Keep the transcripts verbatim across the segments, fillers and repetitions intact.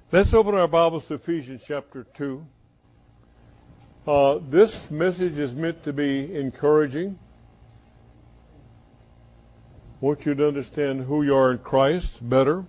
Let's open our Bibles to Ephesians chapter two. Uh, this message is meant to be encouraging. I want you to understand who you are in Christ better.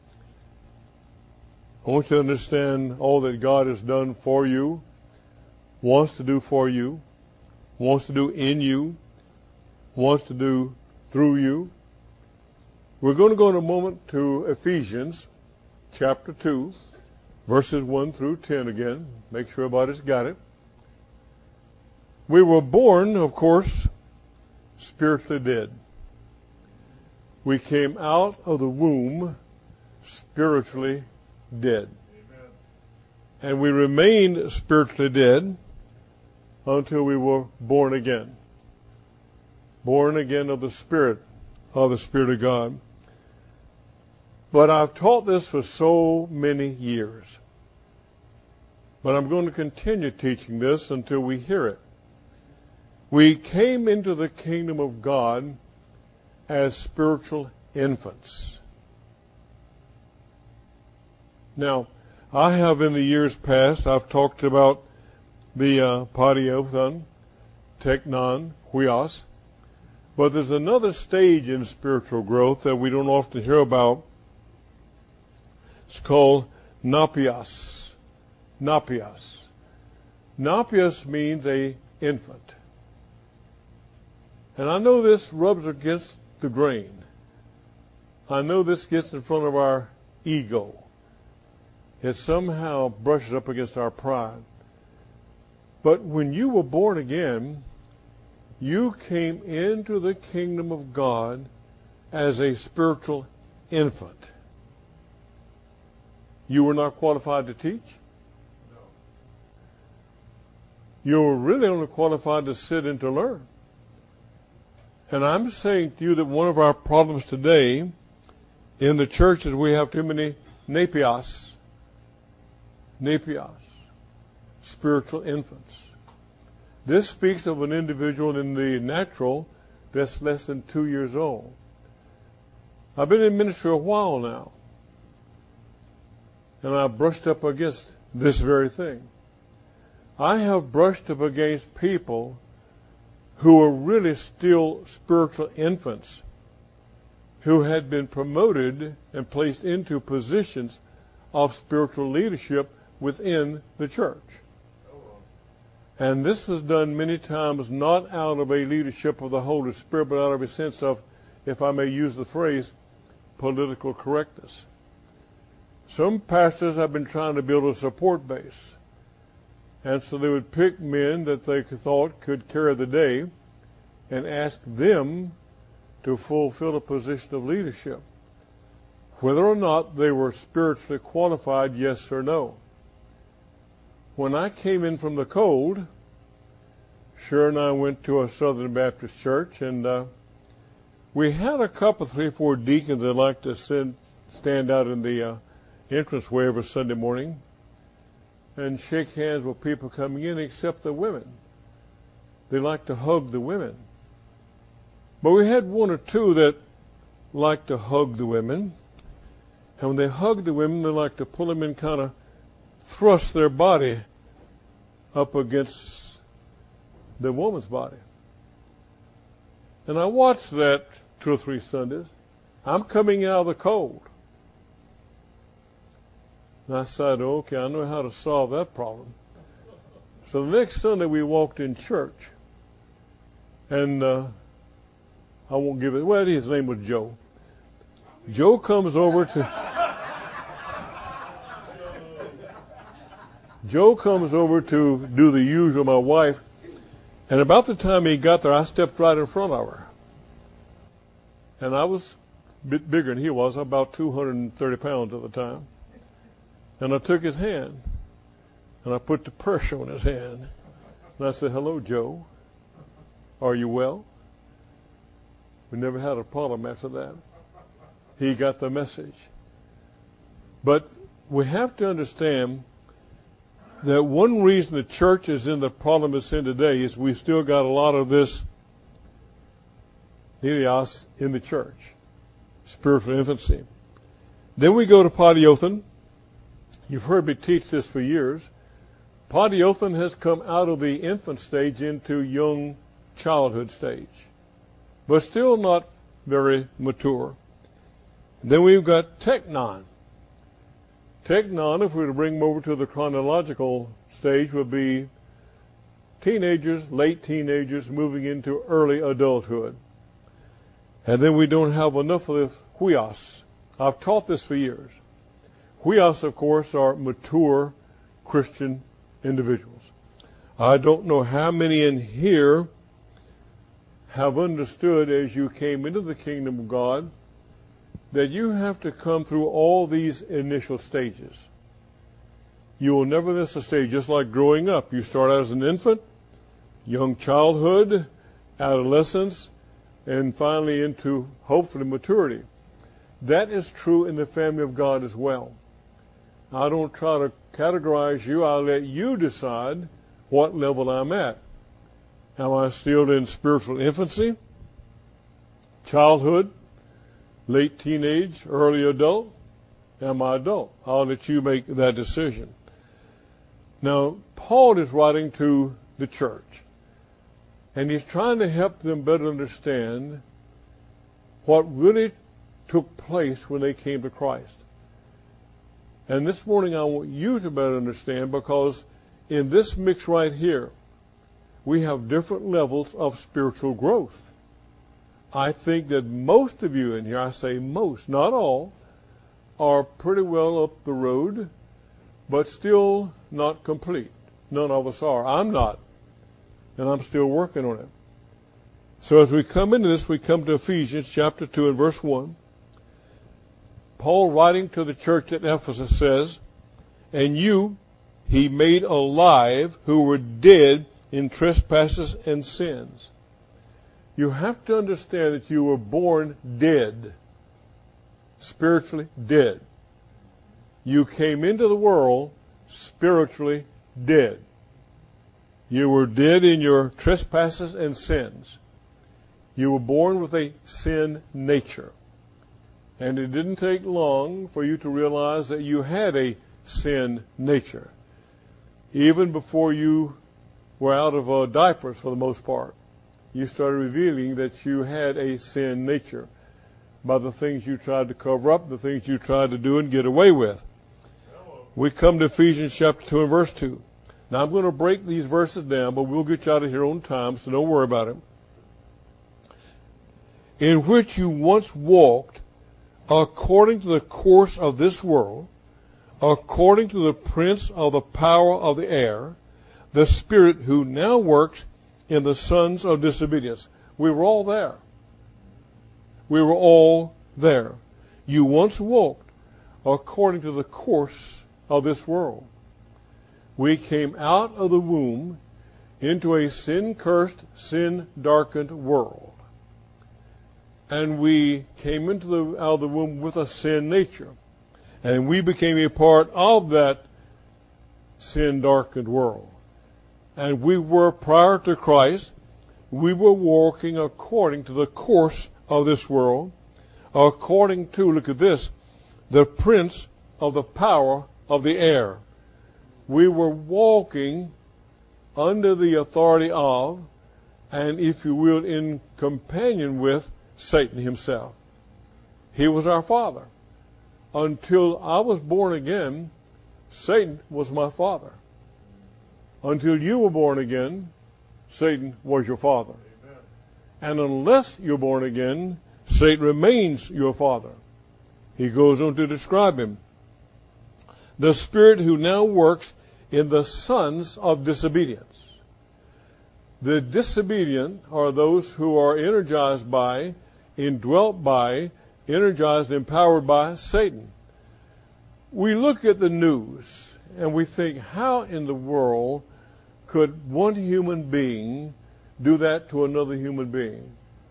I want you to understand all that God has done for you, wants to do for you, wants to do in you, wants to do through you. We're going to go in a moment to Ephesians chapter two. Verses one through ten again. Make sure everybody's got it. We were born, of course, spiritually dead. We came out of the womb spiritually dead. Amen. And we remained spiritually dead until we were born again. Born again of the Spirit, of the Spirit of God. But I've taught this for so many years. But I'm going to continue teaching this until we hear it. We came into the kingdom of God as spiritual infants. Now, I have in the years past, I've talked about the uh, Padiothon, Teknon, Huios. But there's another stage in spiritual growth that we don't often hear about. It's called Napios. Napios. Napios means a infant. And I know this rubs against the grain. I know this gets in front of our ego. It somehow brushes up against our pride. But when you were born again, you came into the kingdom of God as a spiritual infant. You were not qualified to teach? No. You were really only qualified to sit and to learn. And I'm saying to you that one of our problems today in the church is we have too many napios. Napios. Spiritual infants. This speaks of an individual in the natural that's less than two years old. I've been in ministry a while now. And I brushed up against this very thing. I have brushed up against people who are really still spiritual infants, who had been promoted and placed into positions of spiritual leadership within the church. And this was done many times not out of a leadership of the Holy Spirit, but out of a sense of, if I may use the phrase, political correctness. Some pastors have been trying to build a support base. And so they would pick men that they thought could carry the day and ask them to fulfill a position of leadership. Whether or not they were spiritually qualified, yes or no. When I came in from the cold, Sher and I went to a Southern Baptist church, and uh, we had a couple, three, four deacons that liked to send, stand out in the uh, entranceway every Sunday morning and shake hands with people coming in, except the women. They like to hug the women. But we had one or two that liked to hug the women. And when they hug the women, they like to pull them in, kind of thrust their body up against the woman's body. And I watched that two or three Sundays. I'm coming out of the cold. And I said, okay, I know how to solve that problem. So the next Sunday we walked in church. And uh, I won't give it, well, his name was Joe. Joe comes over to, Joe comes over to do the usual, my wife. And about the time he got there, I stepped right in front of her. And I was a bit bigger than he was, about two hundred thirty pounds at the time. And I took his hand, and I put the pressure on his hand. And I said, hello, Joe. Are you well? We never had a problem after that. He got the message. But we have to understand that one reason the church is in the problem it's in today is we've still got a lot of this Nerios in the church, spiritual infancy. Then we go to Padiothon, You've heard me teach this for years. Polyothan has come out of the infant stage into young childhood stage, but still not very mature. Then we've got teknon. Teknon, if we were to bring them over to the chronological stage, would be teenagers, late teenagers, moving into early adulthood. And then we don't have enough of the huios. I've taught this for years. Huios, of course, are mature Christian individuals. I don't know how many in here have understood as you came into the kingdom of God that you have to come through all these initial stages. You will never miss a stage, just like growing up. You start out as an infant, young childhood, adolescence, and finally into, hopefully, maturity. That is true in the family of God as well. I don't try to categorize you. I'll let you decide what level I'm at. Am I still in spiritual infancy, childhood, late teenage, early adult? Am I adult? I'll let you make that decision. Now, Paul is writing to the church, and he's trying to help them better understand what really took place when they came to Christ. And this morning I want you to better understand, because in this mix right here, we have different levels of spiritual growth. I think that most of you in here, I say most, not all, are pretty well up the road, but still not complete. None of us are. I'm not. And I'm still working on it. So as we come into this, we come to Ephesians chapter two and verse one. Paul, writing to the church at Ephesus, says, "And you he made alive who were dead in trespasses and sins." You have to understand that you were born dead, spiritually dead. You came into the world spiritually dead. You were dead in your trespasses and sins. You were born with a sin nature. And it didn't take long for you to realize that you had a sin nature. Even before you were out of uh, diapers, for the most part, you started revealing that you had a sin nature by the things you tried to cover up, the things you tried to do and get away with. We come to Ephesians chapter two and verse two. Now I'm going to break these verses down, but we'll get you out of here on time, so don't worry about it. "In which you once walked according to the course of this world, according to the prince of the power of the air, the spirit who now works in the sons of disobedience." We were all there. We were all there. You once walked according to the course of this world. We came out of the womb into a sin-cursed, sin-darkened world. And we came into the, out of the womb with a sin nature. And we became a part of that sin-darkened world. And we were, prior to Christ, we were walking according to the course of this world, according to, look at this, the prince of the power of the air. We were walking under the authority of, and if you will, in companion with, Satan himself. He was our father. Until I was born again, Satan was my father. Until you were born again, Satan was your father. Amen. And unless you're born again, Satan remains your father. He goes on to describe him. The spirit who now works in the sons of disobedience. The disobedient are those who are energized by, indwelt by, energized, empowered by Satan. We look at the news and we think, how in the world could one human being do that to another human being?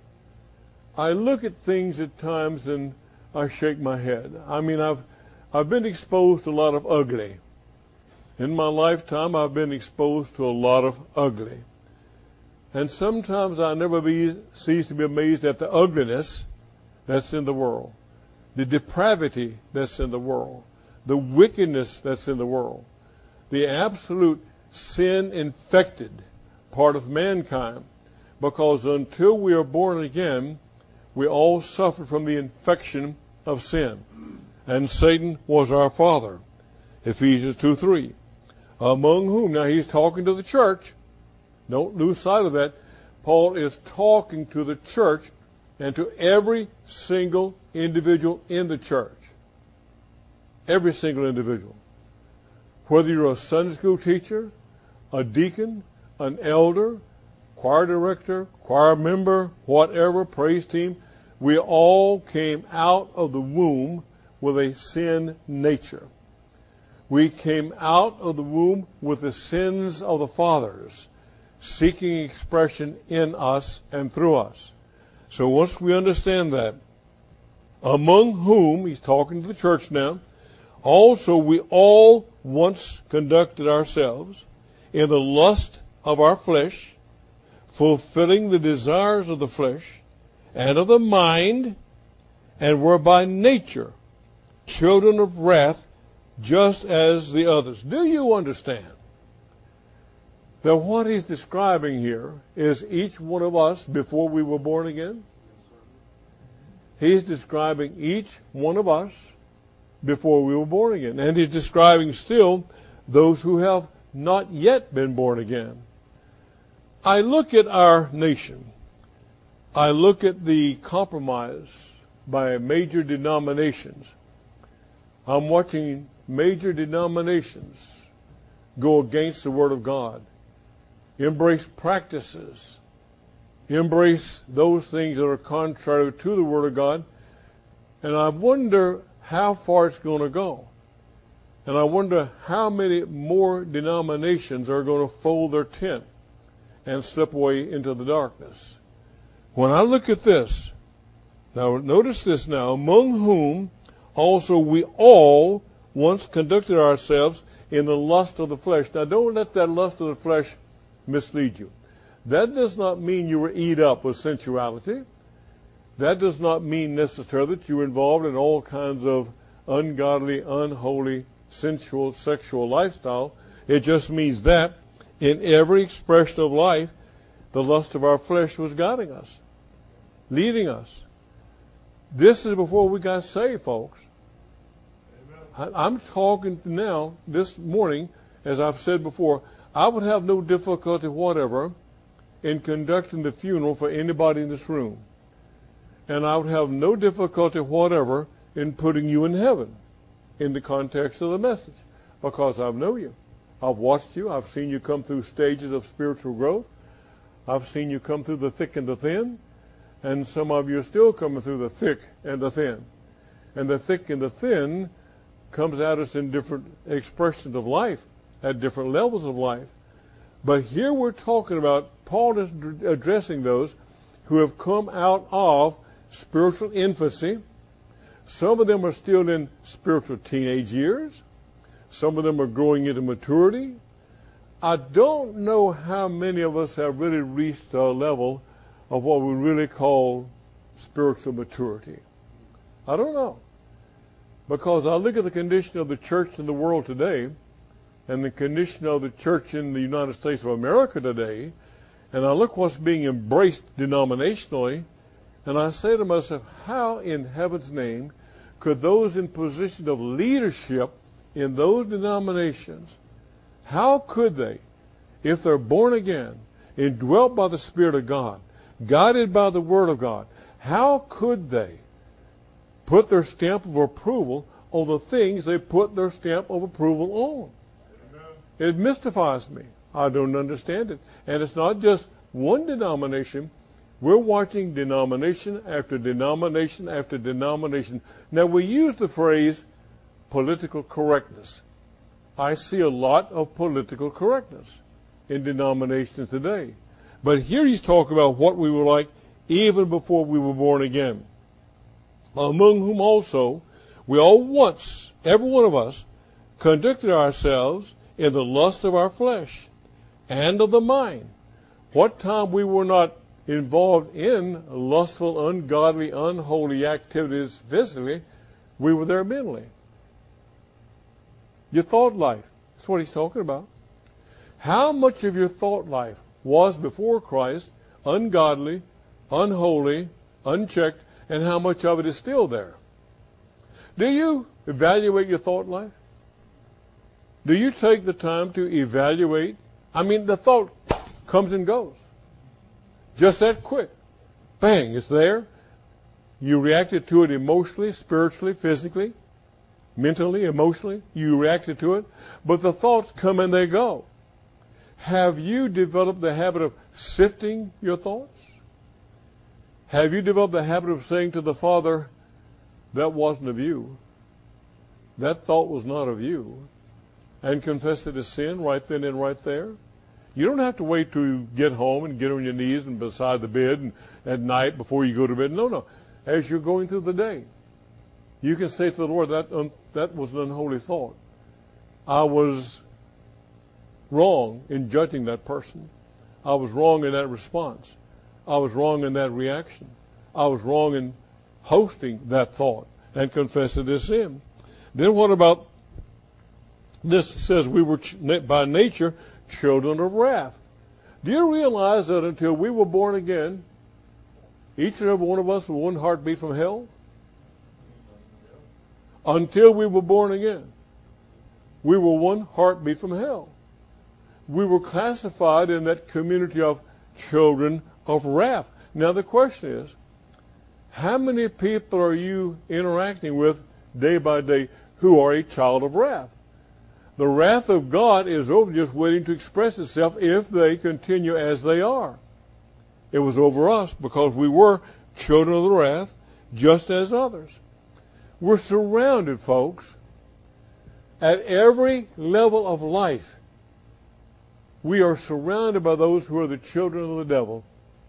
I look at things at times and I shake my head. I mean, I've I've been exposed to a lot of ugly. In my lifetime, I've been exposed to a lot of ugly. And sometimes I never be, cease to be amazed at the ugliness that's in the world, the depravity that's in the world, the wickedness that's in the world, the absolute sin-infected part of mankind, because until we are born again, we all suffer from the infection of sin. And Satan was our father. Ephesians two three. Among whom, now he's talking to the church. Don't lose sight of that. Paul is talking to the church and to every single individual in the church. Every single individual. Whether you're a Sunday school teacher, a deacon, an elder, choir director, choir member, whatever, praise team, we all came out of the womb with a sin nature. We came out of the womb with the sins of the fathers, seeking expression in us and through us. So once we understand that, among whom, he's talking to the church now, also we all once conducted ourselves in the lust of our flesh, fulfilling the desires of the flesh and of the mind, and were by nature children of wrath, just as the others. Do you understand that what he's describing here is each one of us before we were born again? He's describing each one of us before we were born again. And he's describing still those who have not yet been born again. I look at our nation. I look at the compromise by major denominations. I'm watching major denominations go against the Word of God, embrace practices, embrace those things that are contrary to the Word of God, and I wonder how far it's going to go. And I wonder how many more denominations are going to fold their tent and slip away into the darkness. When I look at this, now notice this now, among whom also we all once conducted ourselves in the lust of the flesh. Now don't let that lust of the flesh mislead you. That does not mean you were eat up with sensuality. That does not mean necessarily that you were involved in all kinds of ungodly, unholy, sensual, sexual lifestyle. It just means that in every expression of life, the lust of our flesh was guiding us, leading us. This is before we got saved, folks. I, I'm talking now, this morning, as I've said before, I would have no difficulty whatever in conducting the funeral for anybody in this room. And I would have no difficulty whatever in putting you in heaven in the context of the message, because I know you. I've watched you. I've seen you come through stages of spiritual growth. I've seen you come through the thick and the thin, and some of you are still coming through the thick and the thin. And the thick and the thin comes at us in different expressions of life, at different levels of life. But here we're talking about, Paul is addressing those who have come out of spiritual infancy. Some of them are still in spiritual teenage years. Some of them are growing into maturity. I don't know how many of us have really reached a level of what we really call spiritual maturity. I don't know. Because I look at the condition of the church in the world today, and the condition of the church in the United States of America today, and I look what's being embraced denominationally, and I say to myself, how in heaven's name could those in position of leadership in those denominations, how could they, if they're born again, indwelt by the Spirit of God, guided by the Word of God, how could they put their stamp of approval on the things they put their stamp of approval on? It mystifies me. I don't understand it. And it's not just one denomination. We're watching denomination after denomination after denomination. Now, we use the phrase political correctness. I see a lot of political correctness in denominations today. But here he's talking about what we were like even before we were born again. Among whom also we all once, every one of us, conducted ourselves in the lust of our flesh and of the mind. What time we were not involved in lustful, ungodly, unholy activities physically, we were there mentally. Your thought life. That's what he's talking about. How much of your thought life was before Christ ungodly, unholy, unchecked, and how much of it is still there? Do you evaluate your thought life? Do you take the time to evaluate? I mean, the thought comes and goes. Just that quick. Bang, it's there. You reacted to it emotionally, spiritually, physically, mentally, emotionally. You reacted to it. But the thoughts come and they go. Have you developed the habit of sifting your thoughts? Have you developed the habit of saying to the Father, that wasn't of you. That thought was not of you. And confess it as sin right then and right there? You don't have to wait till you get home and get on your knees and beside the bed and at night before you go to bed. No, no. As you're going through the day, you can say to the Lord, that, um, that was an unholy thought. I was wrong in judging that person. I was wrong in that response. I was wrong in that reaction. I was wrong in hosting that thought, and confess it as sin. Then what about this? Says we were by nature children of wrath. Do you realize that until we were born again, each and every one of us was one heartbeat from hell? Until we were born again, we were one heartbeat from hell. We were classified in that community of children of wrath. Now the question is, how many people are you interacting with day by day who are a child of wrath? The wrath of God is over, just waiting to express itself if they continue as they are. It was over us because we were children of the wrath, just as others. We're surrounded, folks, at every level of life. We are surrounded by those who are the children of the devil.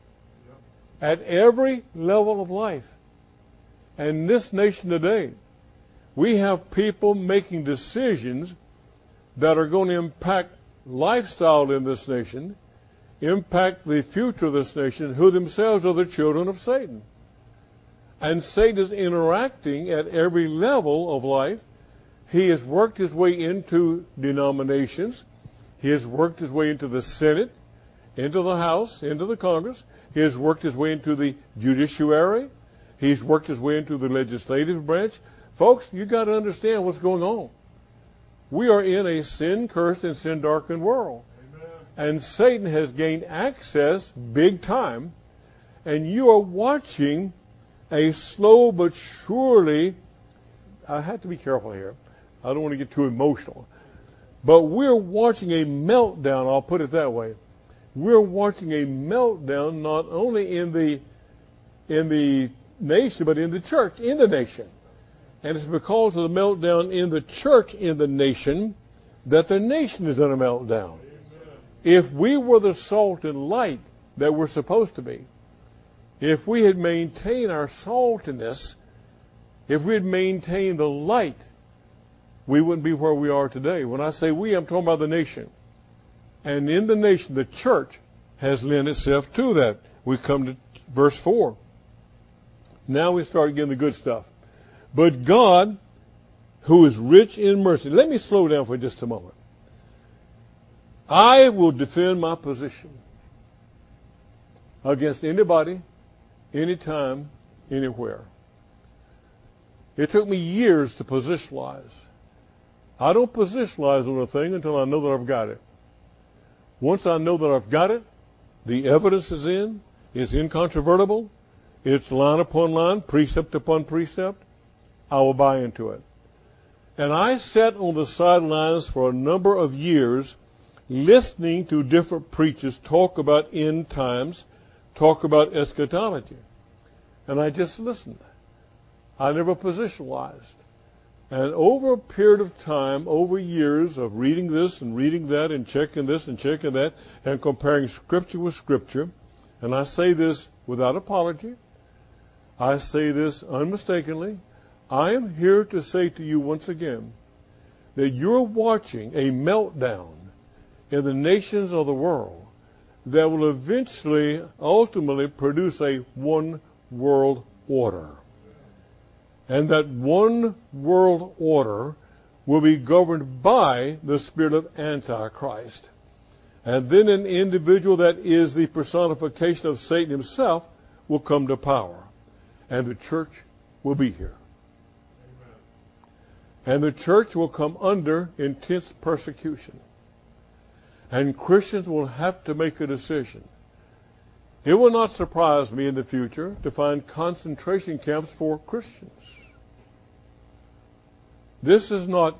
At every level of life. And in this nation today, we have people making decisions that are going to impact lifestyle in this nation, impact the future of this nation, who themselves are the children of Satan. And Satan is interacting at every level of life. He has worked his way into denominations. He has worked his way into the Senate, into the House, into the Congress. He has worked his way into the judiciary. He's worked his way into the legislative branch. Folks, you've got to understand what's going on. We are in a sin-cursed and sin-darkened world. Amen. And Satan has gained access big time. And you are watching a slow but surely, I have to be careful here. I don't want to get too emotional. But we're watching a meltdown, I'll put it that way. We're watching a meltdown not only in the in the nation, but in the church, in the nation. And it's because of the meltdown in the church, in the nation, that the nation is in a meltdown. Amen. If we were the salt and light that we're supposed to be, if we had maintained our saltiness, if we had maintained the light, we wouldn't be where we are today. When I say we, I'm talking about the nation. And in the nation, the church has lent itself to that. We come to verse four. Now we start getting the good stuff. But God, who is rich in mercy. Let me slow down for just a moment. I will defend my position against anybody, anytime, anywhere. It took me years to positionalize. I don't positionalize on a thing until I know that I've got it. Once I know that I've got it, the evidence is in, it's incontrovertible, it's line upon line, precept upon precept, I will buy into it. And I sat on the sidelines for a number of years listening to different preachers talk about end times, talk about eschatology. And I just listened. I never positionalized. And over a period of time, over years of reading this and reading that and checking this and checking that and comparing Scripture with Scripture, and I say this without apology, I say this unmistakably, I am here to say to you once again that you're watching a meltdown in the nations of the world that will eventually, ultimately produce a one world order. And that one world order will be governed by the spirit of Antichrist. And then an individual that is the personification of Satan himself will come to power. And the church will be here. Amen. And the church will come under intense persecution. And Christians will have to make a decision. It will not surprise me in the future to find concentration camps for Christians. This is not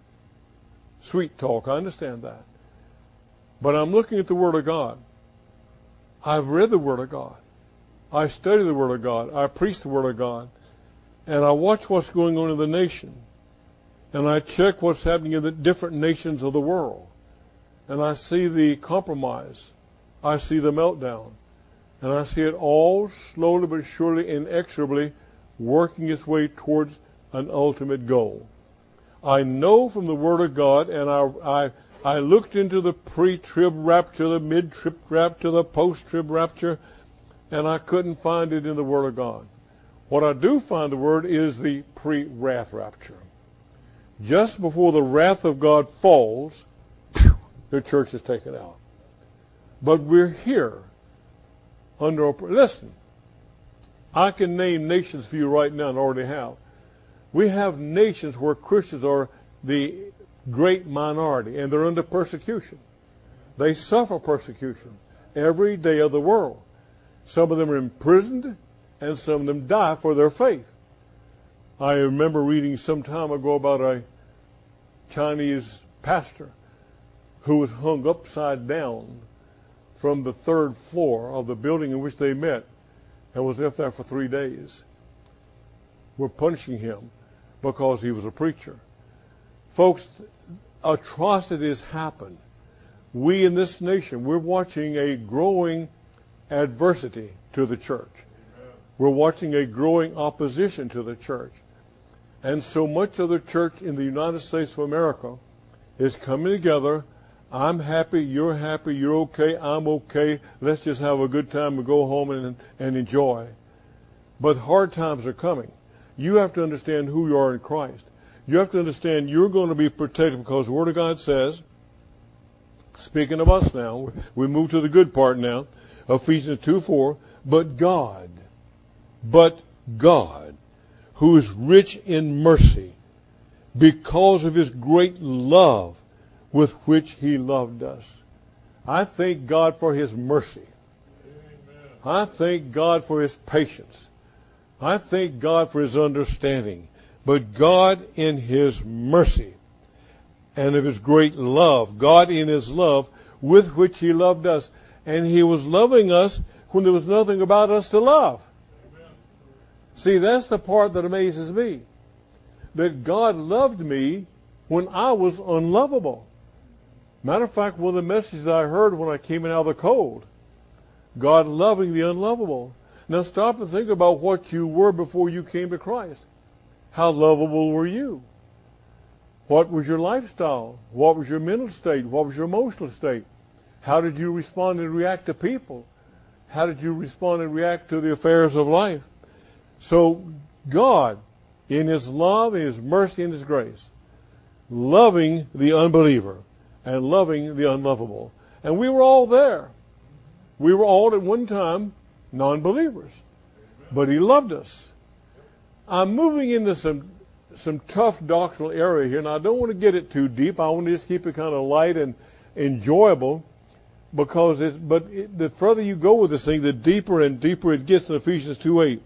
sweet talk, I understand that. But I'm looking at the Word of God. I've read the Word of God. I study the Word of God. I preach the Word of God. And I watch what's going on in the nation. And I check what's happening in the different nations of the world. And I see the compromise. I see the meltdown. And I see it all slowly but surely, inexorably working its way towards an ultimate goal. I know from the Word of God, and I, I, I looked into the pre-trib rapture, the mid-trib rapture, the post-trib rapture, and I couldn't find it in the Word of God. What I do find the word is the pre-wrath rapture. Just before the wrath of God falls, the church is taken out. But we're here under, listen, I can name nations for you right now and already have. We have nations where Christians are the great minority and they're under persecution. They suffer persecution every day of the world. Some of them are imprisoned and some of them die for their faith. I remember reading some time ago about a Chinese pastor who was hung upside down from the third floor of the building in which they met and was left there for three days. We're punishing him because he was a preacher. Folks, atrocities happen. We in this nation, we're watching a growing adversity to the church. We're watching a growing opposition to the church. And so much of the church in the United States of America is coming together. I'm happy, you're happy, you're okay, I'm okay. Let's just have a good time and go home and, and enjoy. But hard times are coming. You have to understand who you are in Christ. You have to understand you're going to be protected because the Word of God says, speaking of us now, we move to the good part now, Ephesians two four, but God, but God, who is rich in mercy, because of His great love with which He loved us. I thank God for His mercy. Amen. I thank God for His patience. I thank God for His understanding. But God in His mercy and of His great love, God in His love with which He loved us. And He was loving us when there was nothing about us to love. Amen. See, that's the part that amazes me. That God loved me when I was unlovable. Matter of fact, one of the messages that I heard when I came in out of the cold, God loving the unlovable. Now stop and think about what you were before you came to Christ. How lovable were you? What was your lifestyle? What was your mental state? What was your emotional state? How did you respond and react to people? How did you respond and react to the affairs of life? So God, in His love, in His mercy, and His grace, loving the unbeliever and loving the unlovable. And we were all there. We were all at one time non-believers. But He loved us. I'm moving into some some tough doctrinal area here, and I don't want to get it too deep. I want to just keep it kind of light and enjoyable, because it's, but it, the further you go with this thing, the deeper and deeper it gets in Ephesians two eight.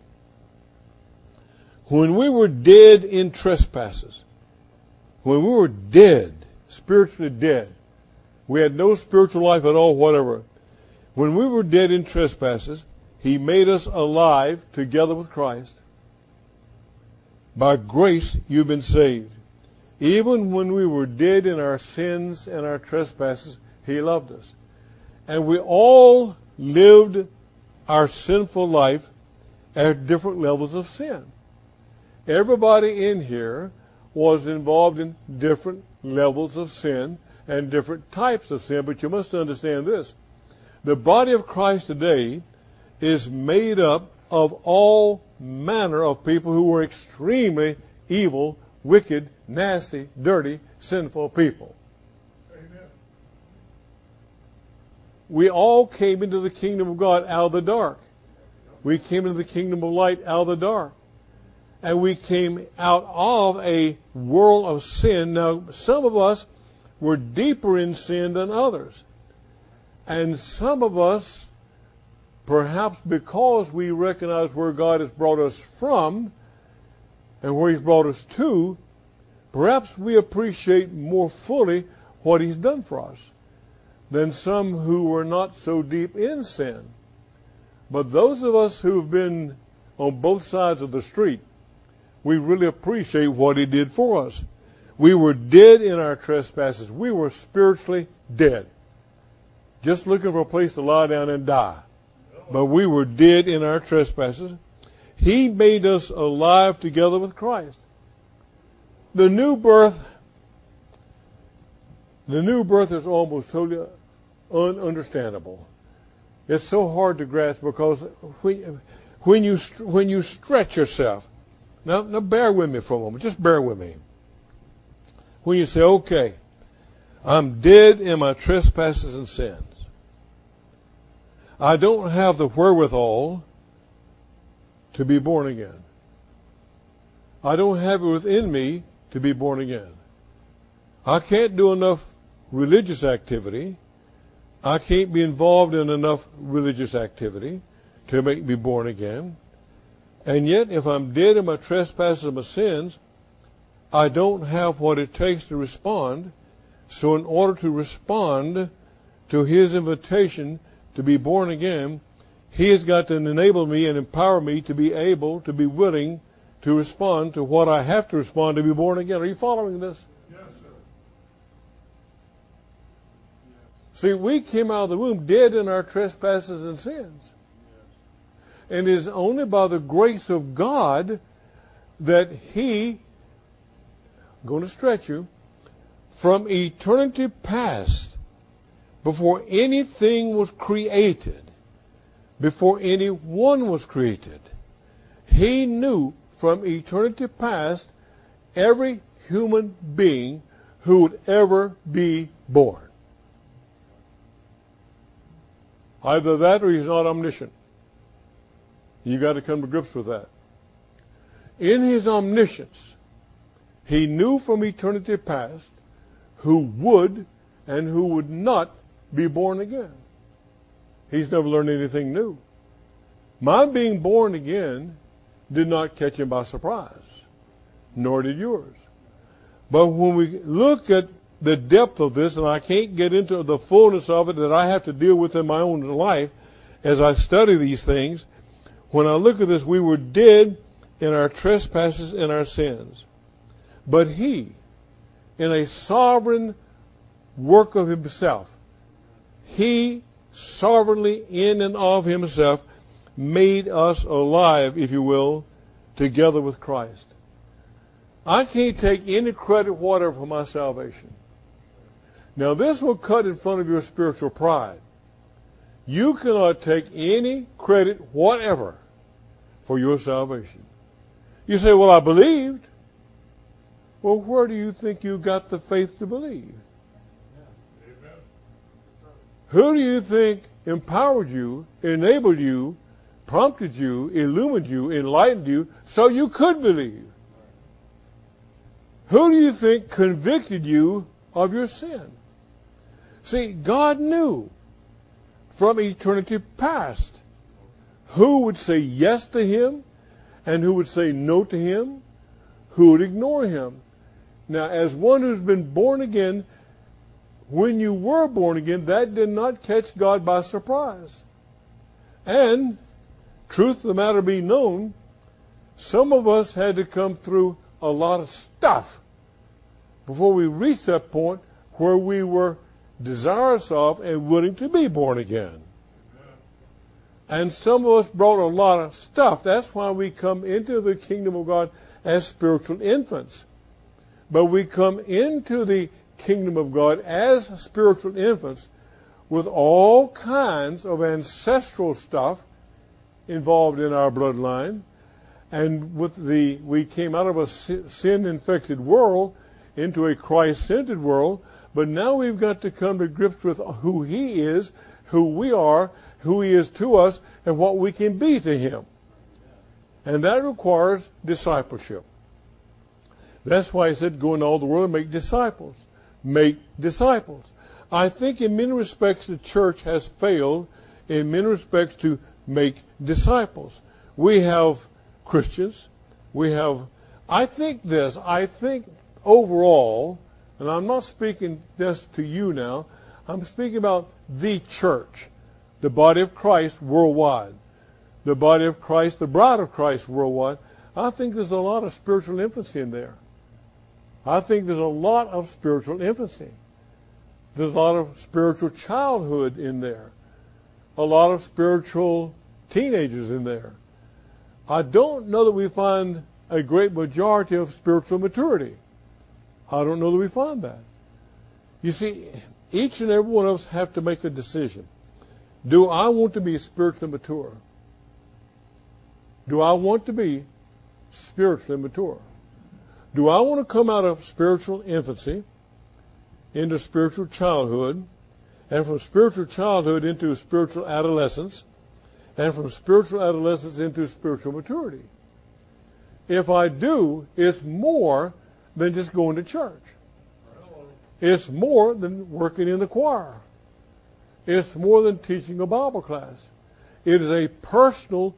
When we were dead in trespasses, when we were dead, spiritually dead, we had no spiritual life at all, whatever. When we were dead in trespasses, He made us alive together with Christ. By grace you've been saved. Even when we were dead in our sins and our trespasses, He loved us. And we all lived our sinful life at different levels of sin. Everybody in here was involved in different levels of sin and different types of sin. But you must understand this. The body of Christ today is made up of all manner of people who were extremely evil wicked, nasty, dirty, sinful people. Amen. We all came into the kingdom of God out of the dark. We came into the kingdom of light out of the dark. And we came out of a world of sin. Now, some of us were deeper in sin than others. And some of us, perhaps because we recognize where God has brought us from and where He's brought us to, perhaps we appreciate more fully what He's done for us than some who were not so deep in sin. But those of us who've been on both sides of the street, we really appreciate what He did for us. We were dead in our trespasses. We were spiritually dead. Just looking for a place to lie down and die. But we were dead in our trespasses. He made us alive together with Christ. The new birth, the new birth is almost totally ununderstandable. It's so hard to grasp because when, when you when you stretch yourself, now, now bear with me for a moment, just bear with me. When you say, okay, I'm dead in my trespasses and sins. I don't have the wherewithal to be born again. I don't have it within me to be born again. I can't do enough religious activity. I can't be involved in enough religious activity to make me born again. And yet, if I'm dead in my trespasses and my sins, I don't have what it takes to respond. So in order to respond to His invitation to be born again, He has got to enable me and empower me to be able, to be willing to respond to what I have to respond to be born again. Are you following this? Yes, sir. See, we came out of the womb dead in our trespasses and sins. And it is only by the grace of God that He, I'm going to stretch you, from eternity past, before anything was created, before anyone was created, He knew from eternity past every human being who would ever be born. Either that or He's not omniscient. You've got to come to grips with that. In His omniscience, He knew from eternity past who would and who would not be born again. He's never learned anything new. My being born again did not catch Him by surprise, nor did yours. But when we look at the depth of this, and I can't get into the fullness of it that I have to deal with in my own life as I study these things, when I look at this, we were dead in our trespasses and our sins. But He, in a sovereign work of Himself, He sovereignly in and of Himself made us alive, if you will, together with Christ. I can't take any credit whatever for my salvation. Now this will cut in front of your spiritual pride. You cannot take any credit whatever for your salvation. You say, well, I believed. Well, where do you think you got the faith to believe? Amen. Who do you think empowered you, enabled you, prompted you, illumined you, enlightened you, so you could believe? Who do you think convicted you of your sin? See, God knew from eternity past who would say yes to Him and who would say no to Him, who would ignore Him. Now, as one who's been born again, when you were born again, that did not catch God by surprise. And, truth of the matter be known, some of us had to come through a lot of stuff before we reached that point where we were desirous of and willing to be born again. And some of us brought a lot of stuff. That's why we come into the kingdom of God as spiritual infants. But we come into the kingdom of God as spiritual infants with all kinds of ancestral stuff involved in our bloodline, And with the, we came out of a sin-infected world into a Christ-centered world, but now we've got to come to grips with who He is, who we are, who He is to us, and what we can be to Him. And that requires discipleship. That's why He said, go into all the world and make disciples. Make disciples. I think in many respects the church has failed in many respects to make disciples. We have Christians. We have, I think this, I think overall, and I'm not speaking just to you now, I'm speaking about the church, the body of Christ worldwide, the body of Christ, the bride of Christ worldwide. I think there's a lot of spiritual infancy in there. I think there's a lot of spiritual infancy. There's a lot of spiritual childhood in there. A lot of spiritual teenagers in there. I don't know that we find a great majority of spiritual maturity. I don't know that we find that. You see, each and every one of us have to make a decision. Do I want to be spiritually mature? Do I want to be spiritually mature? Do I want to come out of spiritual infancy into spiritual childhood, and from spiritual childhood into spiritual adolescence, and from spiritual adolescence into spiritual maturity? If I do, it's more than just going to church. It's more than working in the choir. It's more than teaching a Bible class. It is a personal,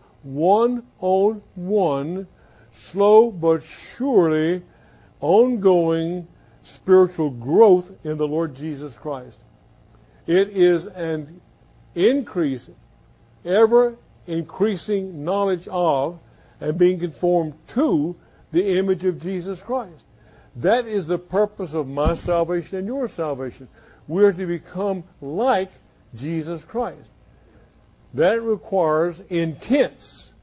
one-on-one, slow but surely ongoing spiritual growth in the Lord Jesus Christ. It is an increase, ever increasing knowledge of and being conformed to the image of Jesus Christ. That is the purpose of my salvation and your salvation. We are to become like Jesus Christ. That requires intense,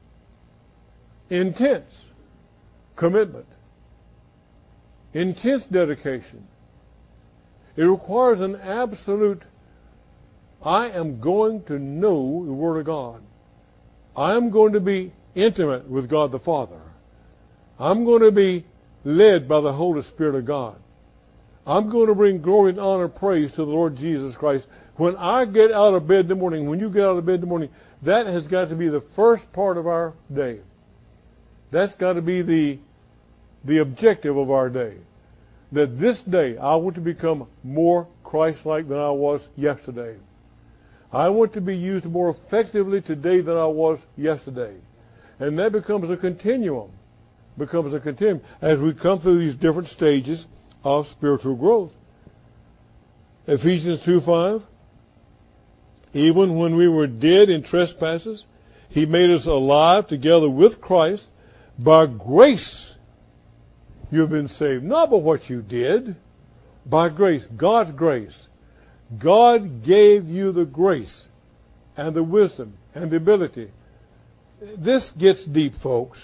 intense commitment, intense dedication. It requires an absolute, I am going to know the Word of God. I am going to be intimate with God the Father. I'm going to be led by the Holy Spirit of God. I'm going to bring glory and honor and praise to the Lord Jesus Christ. When I get out of bed in the morning, when you get out of bed in the morning, that has got to be the first part of our day. That's got to be the, the objective of our day. That this day I want to become more Christ-like than I was yesterday. I want to be used more effectively today than I was yesterday. And that becomes a continuum. Becomes a continuum as we come through these different stages of spiritual growth. Ephesians two five. Even when we were dead in trespasses, He made us alive together with Christ. By grace you have been saved. Not by what you did. By grace. God's grace. God gave you the grace and the wisdom and the ability. This gets deep, folks.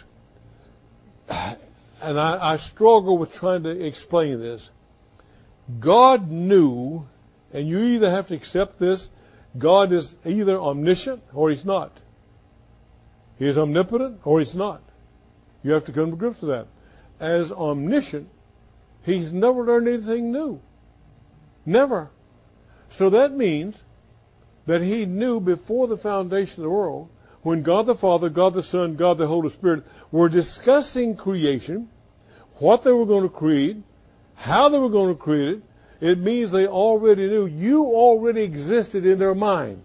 And I, I struggle with trying to explain this. God knew, and you either have to accept this, God is either omniscient or He's not. He is omnipotent or He's not. You have to come to grips with that. As omniscient, He's never learned anything new. Never. So that means that He knew before the foundation of the world, when God the Father, God the Son, God the Holy Spirit were discussing creation, what they were going to create, how they were going to create it, it means they already knew. You already existed in their mind.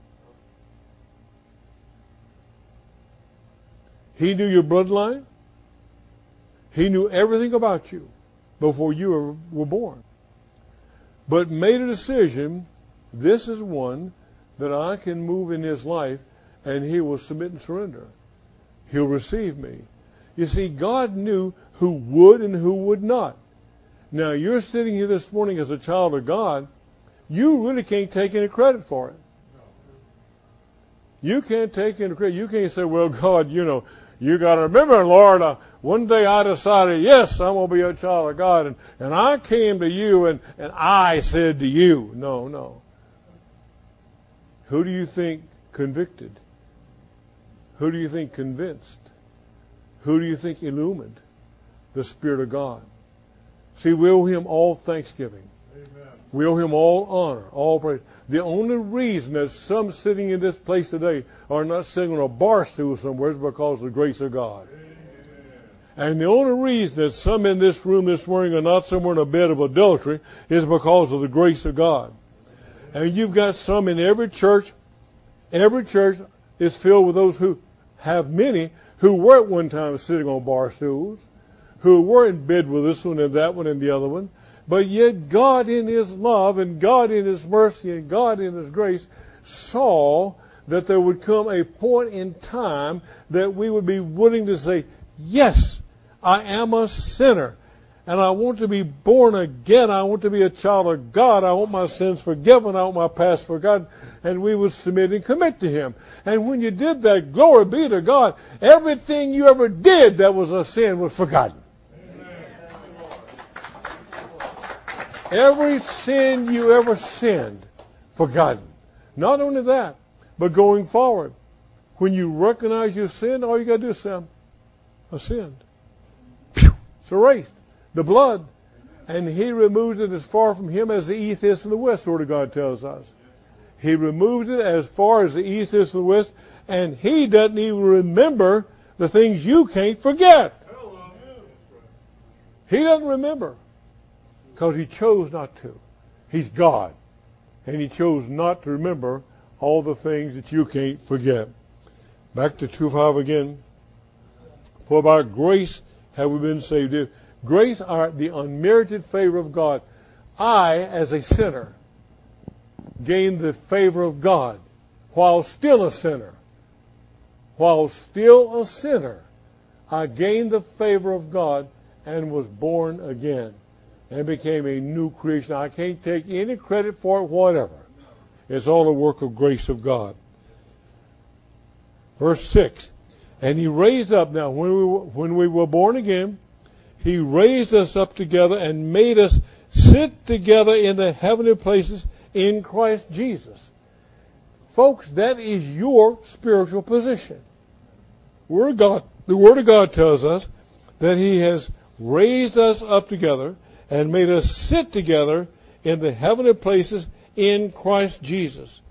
He knew your bloodline. He knew everything about you before you were, were born. But made a decision, this is one that I can move in his life, and he will submit and surrender. He'll receive me. You see, God knew who would and who would not. Now, you're sitting here this morning as a child of God. You really can't take any credit for it. You can't take any credit. You can't say, well, God, you know, you got to remember, Lord, uh, one day I decided, yes, I'm going to be a child of God. And, and I came to you and, and I said to you. No, no. Who do you think convicted? Who do you think convinced? Who do you think illumined? The Spirit of God. See, we owe Him all thanksgiving. Amen. We owe Him all honor, all praise. The only reason that some sitting in this place today are not sitting on a bar stool somewhere is because of the grace of God. Amen. And the only reason that some in this room this morning are not somewhere in a bed of adultery is because of the grace of God. And you've got some in every church. Every church is filled with those who have many who were at one time sitting on bar stools, who were in bed with this one and that one and the other one. But yet God in His love and God in His mercy and God in His grace saw that there would come a point in time that we would be willing to say, yes, I am a sinner. And I want to be born again. I want to be a child of God. I want my sins forgiven. I want my past forgotten. And we would submit and commit to Him. And when you did that, glory be to God, everything you ever did that was a sin was forgotten. Amen. Every sin you ever sinned, forgotten. Not only that, but going forward, when you recognize your sin, all you got to do is say, I sinned. It's erased. The blood. And He removes it as far from Him as the east is from the west, the Word of God tells us. He removes it as far as the east is from the west, and He doesn't even remember the things you can't forget. He doesn't remember because He chose not to. He's God. And He chose not to remember all the things that you can't forget. Back to two five again. For by grace have we been saved. Grace are the unmerited favor of God. I, as a sinner, gained the favor of God while still a sinner. While still a sinner, I gained the favor of God and was born again and became a new creation. I can't take any credit for it, whatever. It's all a work of grace of God. Verse six. And He raised up, now when we, when we were born again, He raised us up together and made us sit together in the heavenly places in Christ Jesus. Folks, that is your spiritual position. Word of God, the Word of God tells us that He has raised us up together and made us sit together in the heavenly places in Christ Jesus.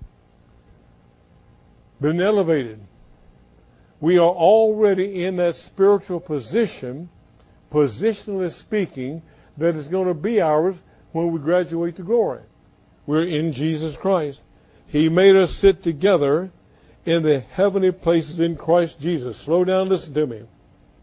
Been elevated. We are already in that spiritual position, positionally speaking, that is going to be ours when we graduate to glory. We're in Jesus Christ. He made us sit together in the heavenly places in Christ Jesus. Slow down, listen to me.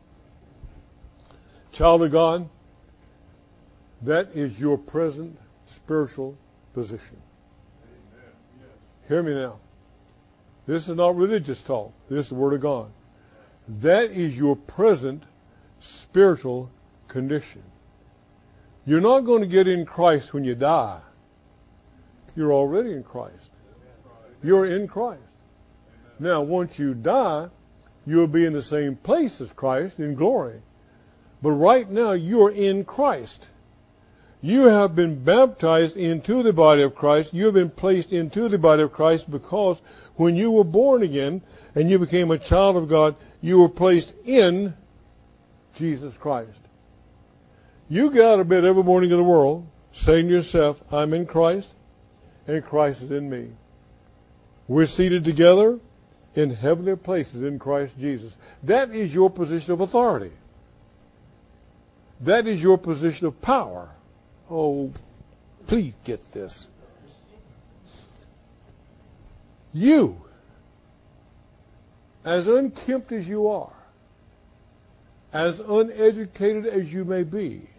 Child of God, that is your present spiritual position. Amen. Yes. Hear me now. This is not religious talk. This is the Word of God. That is your present spiritual condition. You're not going to get in Christ when you die. You're already in Christ. You're in Christ. Now, once you die, you'll be in the same place as Christ in glory. But right now, you're in Christ. You have been baptized into the body of Christ. You have been placed into the body of Christ because when you were born again and you became a child of God, you were placed in Jesus Christ. You get out of bed every morning in the world saying to yourself, I'm in Christ and Christ is in me. We're seated together in heavenly places in Christ Jesus. That is your position of authority. That is your position of power. Oh, please get this. You, as unkempt as you are, as uneducated as you may be,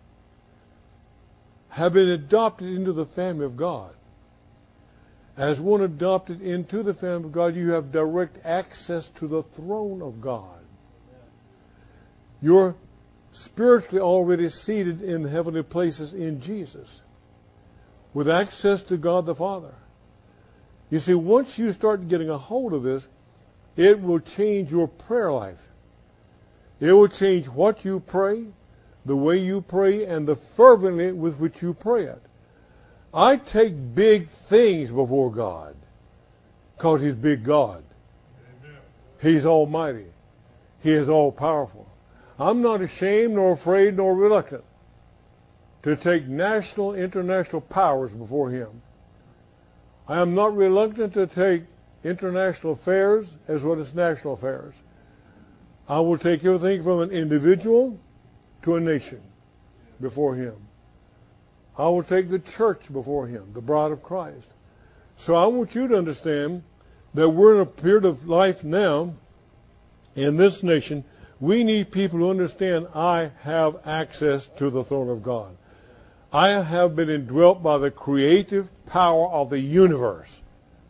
have been adopted into the family of God. As one adopted into the family of God, you have direct access to the throne of God. You're spiritually already seated in heavenly places in Jesus, with access to God the Father. You see, once you start getting a hold of this, it will change your prayer life. It will change what you pray, the way you pray, and the fervently with which you pray it. I take big things before God because He's big God. Amen. He's almighty. He is all-powerful. I'm not ashamed nor afraid nor reluctant to take national, international powers before him. I am not reluctant to take international affairs as well as national affairs. I will take everything from an individual to a nation before him. I will take the church before him, the bride of Christ. So I want you to understand that we're in a period of life now in this nation. We need people to understand I have access to the throne of God. I have been indwelt by the creative power of the universe.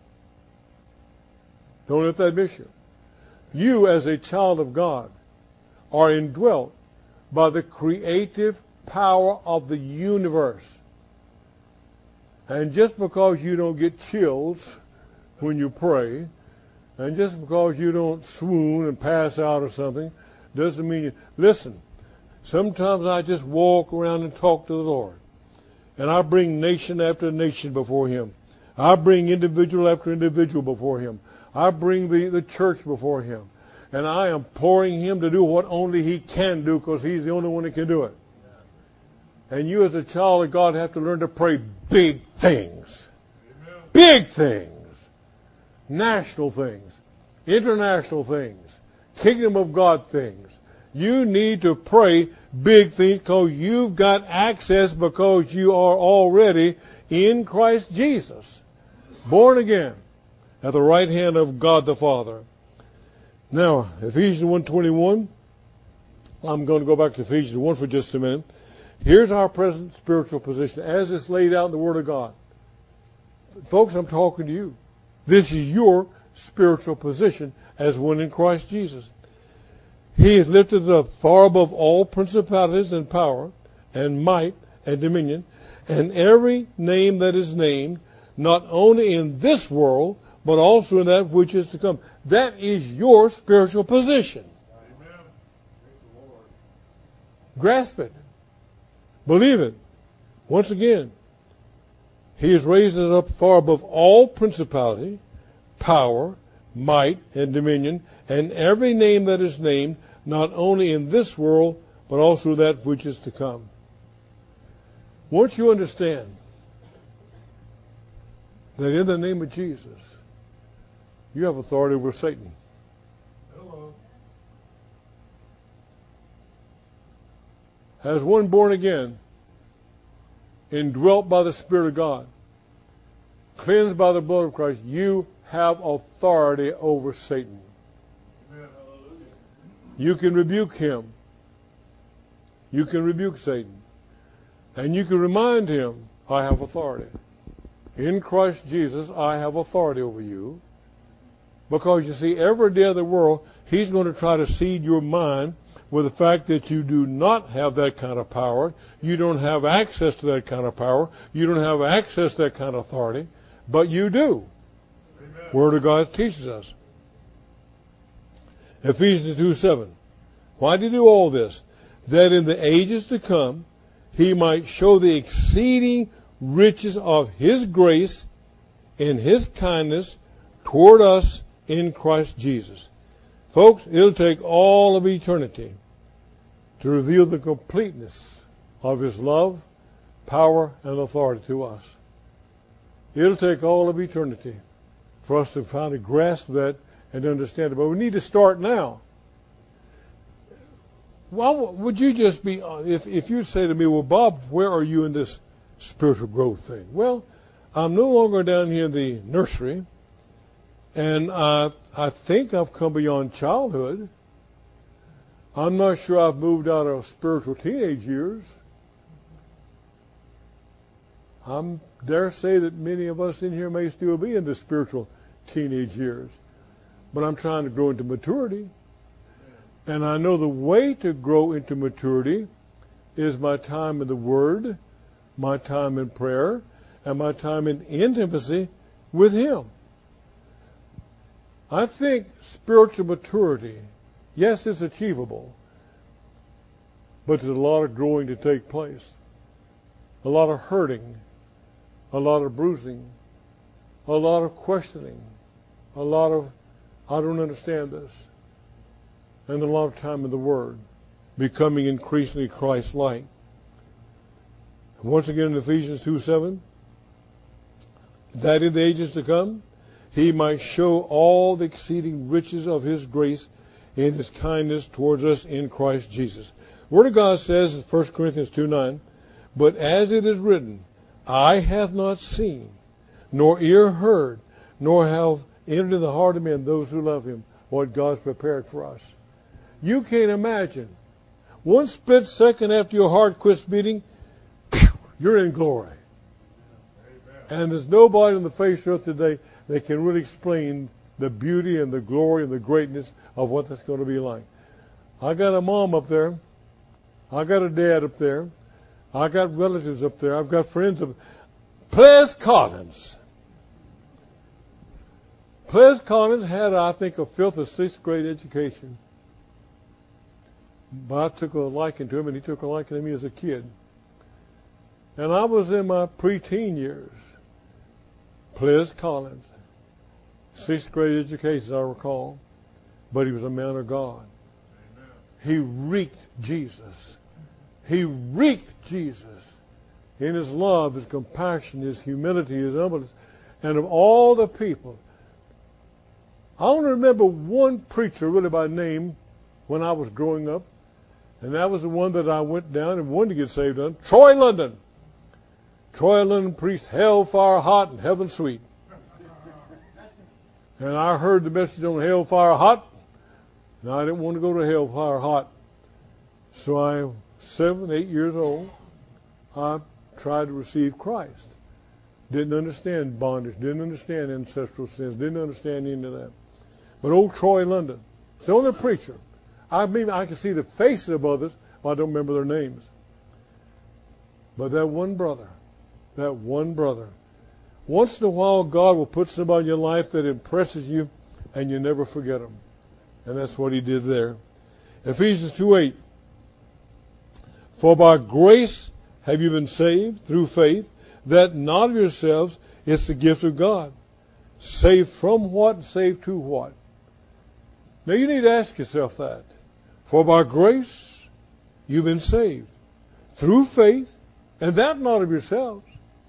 Don't let that miss you. You, as a child of God, are indwelt by the creative power of the universe. And just because you don't get chills when you pray, and just because you don't swoon and pass out or something, doesn't mean you... Listen, sometimes I just walk around and talk to the Lord. And I bring nation after nation before him. I bring individual after individual before him. I bring the, the church before him. And I am imploring him to do what only he can do, because he's the only one that can do it. And you as a child of God have to learn to pray big things. Amen. Big things. National things. International things. Kingdom of God things. You need to pray big things because you've got access, because you are already in Christ Jesus. Born again at the right hand of God the Father. Now, Ephesians one twenty-one. I'm going to go back to Ephesians one for just a minute. Here's our present spiritual position as it's laid out in the Word of God. Folks, I'm talking to you. This is your spiritual position as one in Christ Jesus. He is lifted up far above all principalities and power and might and dominion and every name that is named, not only in this world, but also in that which is to come. That is your spiritual position. Amen. Praise the Lord. Grasp it. Believe it. Once again, he has raised it up far above all principality, power, might, and dominion, and every name that is named, not only in this world, but also that which is to come. Once you understand that in the name of Jesus, you have authority over Satan. Hello. As one born again, indwelt by the Spirit of God, cleansed by the blood of Christ, you have authority over Satan. Amen. Hallelujah. You can rebuke him. You can rebuke Satan. And you can remind him, I have authority. In Christ Jesus, I have authority over you. Because you see, every day of the world, he's going to try to seed your mind with the fact that you do not have that kind of power. You don't have access to that kind of power. You don't have access to that kind of authority. But you do. Amen. Word of God teaches us. Ephesians two seven. Why did he do all this? That in the ages to come, he might show the exceeding riches of his grace in his kindness toward us in Christ Jesus. Folks, it'll take all of eternity to reveal the completeness of his love, power, and authority to us. It'll take all of eternity for us to finally grasp that and understand it. But we need to start now. Well, would you just be, if, if you say to me, well, Bob, where are you in this spiritual growth thing? Well, I'm no longer down here in the nursery, and I, I think I've come beyond childhood. I'm not sure I've moved out of spiritual teenage years. I dare say that many of us in here may still be in the spiritual teenage years. But I'm trying to grow into maturity. And I know the way to grow into maturity is my time in the Word, my time in prayer, and my time in intimacy with Him. I think spiritual maturity, yes, it's achievable, but there's a lot of growing to take place. A lot of hurting, a lot of bruising, a lot of questioning, a lot of, I don't understand this. and a lot of time in the Word, becoming increasingly Christ-like. Once again in Ephesians two seven, that in the ages to come, he might show all the exceeding riches of his grace in his kindness towards us in Christ Jesus. The Word of God says in First Corinthians two nine, but as it is written, eye hath not seen, nor ear heard, nor have entered in the heart of men those who love him, what God's prepared for us. You can't imagine. One split second after your heart quits beating, you're in glory. Amen. And there's nobody on the face of the earth today that can really explain the beauty and the glory and the greatness of what that's going to be like. I got a mom up there. I got a dad up there. I got relatives up there. I've got friends up there. Ples Collins. Ples Collins had, I think, a fifth or sixth grade education. But I took a liking to him, and he took a liking to me as a kid. And I was in my preteen years. Ples Collins. Sixth grade education, as I recall. But he was a man of God. Amen. He reeked Jesus. He reeked Jesus in his love, his compassion, his humility, his humbleness. And of all the people, I only remember one preacher really by name when I was growing up. And that was the one that I went down and wanted to get saved on. Troy London. Troy London preached hellfire hot and heaven sweet. And I heard the message on hellfire hot. And I didn't want to go to hellfire hot. So I, seven, eight years old, I tried to receive Christ. Didn't understand bondage. Didn't understand ancestral sins. Didn't understand any of that. But old Troy London, the only preacher. I mean, I can see the faces of others, but I don't remember their names. But that one brother, that one brother, once in a while God will put somebody in your life that impresses you, and you never forget them. And that's what he did there. Ephesians two eight. For by grace have you been saved through faith, that not of yourselves, it's the gift of God. Saved from what? Saved to what? Now you need to ask yourself that. For by grace you've been saved through faith, and that not of yourselves.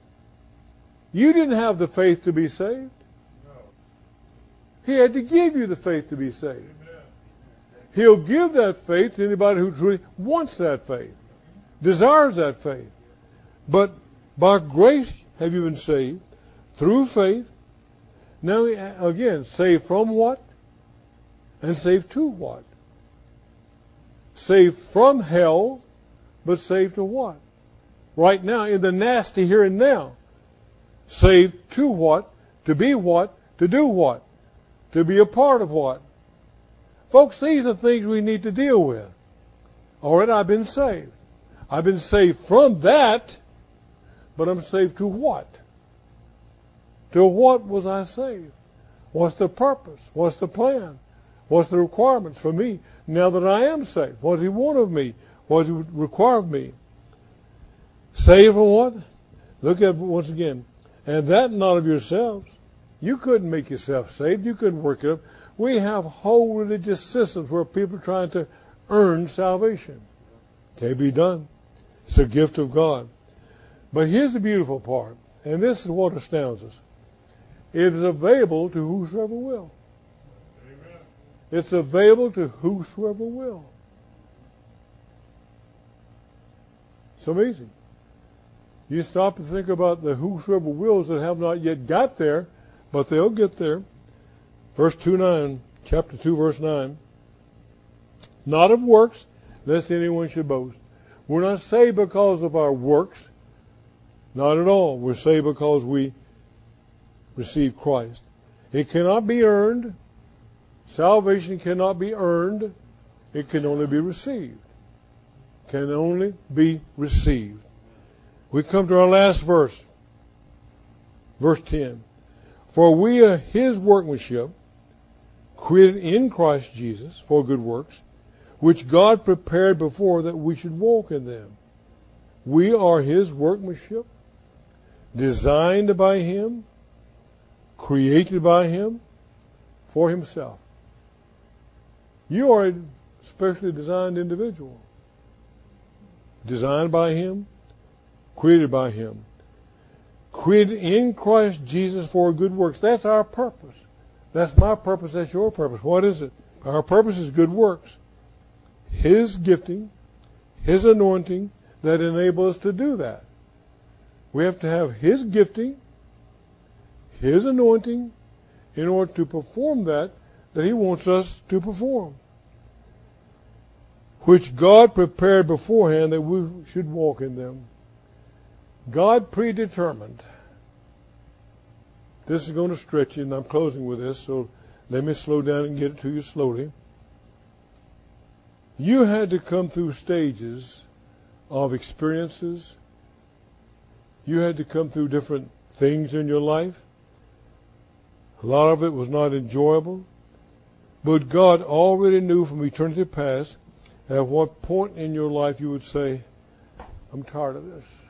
You didn't have the faith to be saved. No. He had to give you the faith to be saved. Amen. He'll give that faith to anybody who truly wants that faith, desires that faith. But by grace have you been saved through faith. Now again, saved from what? And saved to what? Saved from hell, but saved to what? Right now, in the nasty here and now. Saved to what? To be what? To do what? To be a part of what? Folks, these are things we need to deal with. All right, I've been saved. I've been saved from that, but I'm saved to what? To what was I saved? What's the purpose? What's the plan? What's the requirements for me now that I am saved? What does he want of me? What does he require of me? Saved from what? Look at it once again. And that not of yourselves. You couldn't make yourself saved. You couldn't work it up. We have whole religious systems where people are trying to earn salvation. Can't be done. It's a gift of God. But here's the beautiful part, and this is what astounds us. It is available to whosoever will. Amen. It's available to whosoever will. It's amazing. You stop and think about the whosoever wills that have not yet got there, but they'll get there. Verse two nine, chapter two, verse nine. Not of works, lest anyone should boast. We're not saved because of our works. Not at all. We're saved because we receive Christ. It cannot be earned. Salvation cannot be earned. It can only be received. Can only be received. We come to our last verse. Verse ten. For we are his workmanship, created in Christ Jesus for good works, which God prepared before that we should walk in them. We are his workmanship, designed by him, created by him, for himself. You are specially designed individual. Designed by Him, created by Him. Created in Christ Jesus for good works. That's our purpose. That's my purpose, that's your purpose. What is it? Our purpose is good works. His gifting, His anointing that enable us to do that. We have to have His gifting, His anointing, in order to perform that that He wants us to perform, which God prepared beforehand that we should walk in them. God predetermined. This is going to stretch you, and I'm closing with this, so let me slow down and get it to you slowly. You had to come through stages of experiences. You had to come through different things in your life. A lot of it was not enjoyable. But God already knew from eternity past at what point in your life you would say, I'm tired of this.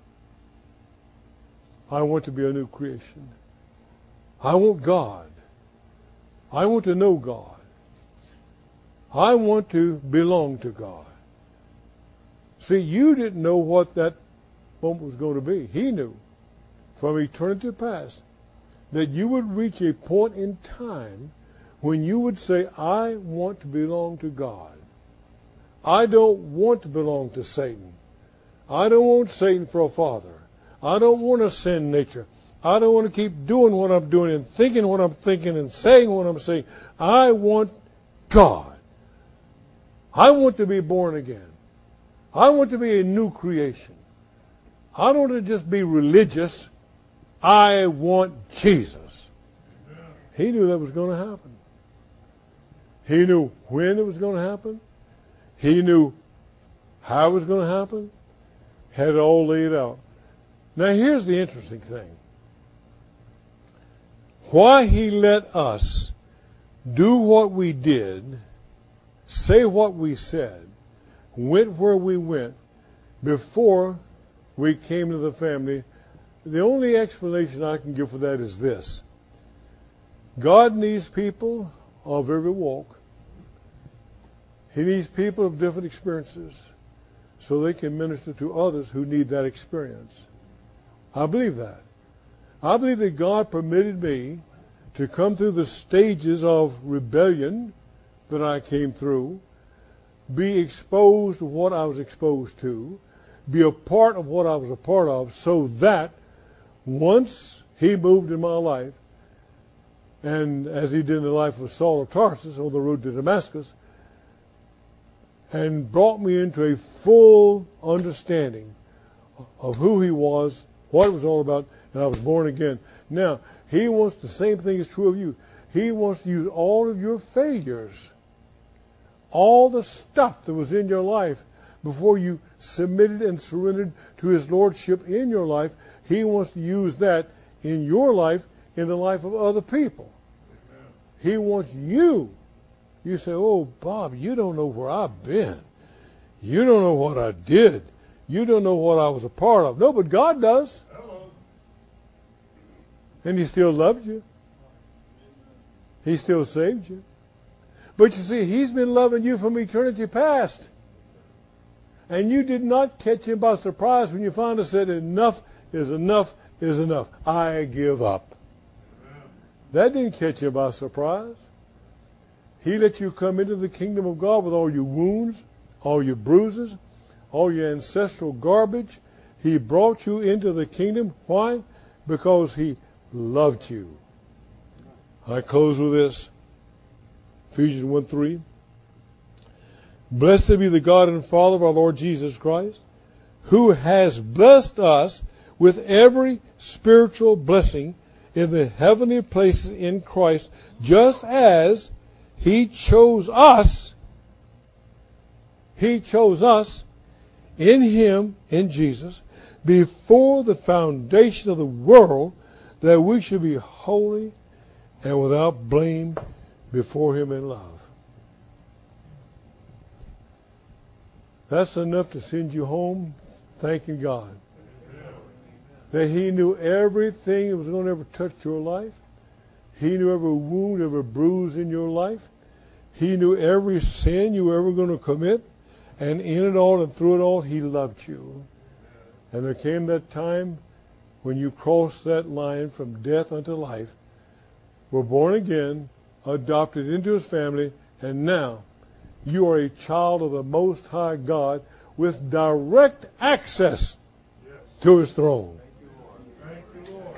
I want to be a new creation. I want God. I want to know God. I want to belong to God. See, you didn't know what that moment was going to be. He knew from eternity past that you would reach a point in time when you would say, I want to belong to God. I don't want to belong to Satan. I don't want Satan for a father. I don't want a sin nature. I don't want to keep doing what I'm doing and thinking what I'm thinking and saying what I'm saying. I want God. I want to be born again. I want to be a new creation. I don't want to just be religious. I want Jesus. He knew that was going to happen. He knew when it was going to happen. He knew how it was going to happen. Had it all laid out. Now here's the interesting thing. Why He let us do what we did, say what we said, went where we went before we came to the family, the only explanation I can give for that is this. God needs people of every walk. He needs people of different experiences so they can minister to others who need that experience. I believe that. I believe that God permitted me to come through the stages of rebellion that I came through, be exposed to what I was exposed to, be a part of what I was a part of, so that once He moved in my life, and as He did in the life of Saul of Tarsus on the road to Damascus, and brought me into a full understanding of who He was, what it was all about, and I was born again. Now, He wants the same thing is true of you. He wants to use all of your failures, all the stuff that was in your life before you submitted and surrendered to His Lordship in your life. He wants to use that in your life, in the life of other people. Amen. He wants you. You say, oh, Bob, you don't know where I've been. You don't know what I did. You don't know what I was a part of. No, but God does. Hello. And He still loved you. He still saved you. But you see, He's been loving you from eternity past. And you did not catch Him by surprise when you finally said, enough is enough is enough. I give up. Amen. That didn't catch you by surprise. He let you come into the kingdom of God with all your wounds, all your bruises, all your ancestral garbage. He brought you into the kingdom. Why? Because He loved you. I close with this. Ephesians one three. Blessed be the God and Father of our Lord Jesus Christ, who has blessed us with every spiritual blessing in the heavenly places in Christ, just as He chose us, He chose us in Him, in Jesus, before the foundation of the world, that we should be holy and without blame before Him in love. That's enough to send you home thanking God. That He knew everything that was going to ever touch your life. He knew every wound, every bruise in your life. He knew every sin you were ever going to commit. And in it all and through it all, He loved you. And there came that time when you crossed that line from death unto life, were born again, adopted into His family, and now you are a child of the Most High God with direct access Yes. to His throne. Thank you, Lord.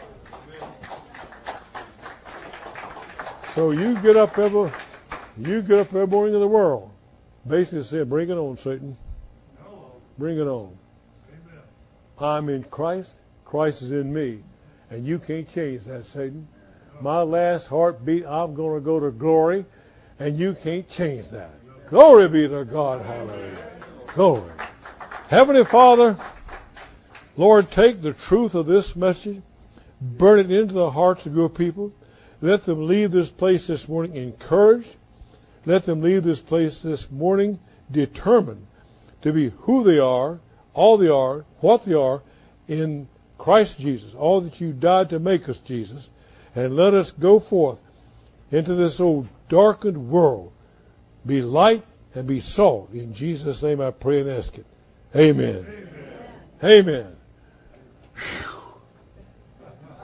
So you get up every, you get up every morning in the world, basically saying, bring it on, Satan. Hello. Bring it on. Amen. I'm in Christ. Christ is in me. And you can't change that, Satan. My last heartbeat, I'm going to go to glory, and you can't change that. Glory be to God. Hallelujah. Glory. Heavenly Father, Lord, take the truth of this message, burn it into the hearts of your people. Let them leave this place this morning encouraged. Let them leave this place this morning determined to be who they are, all they are, what they are in Christ Jesus, all that you died to make us, Jesus. And let us go forth into this old darkened world, be light and be salt. In Jesus' name I pray and ask it. Amen. Amen. Amen.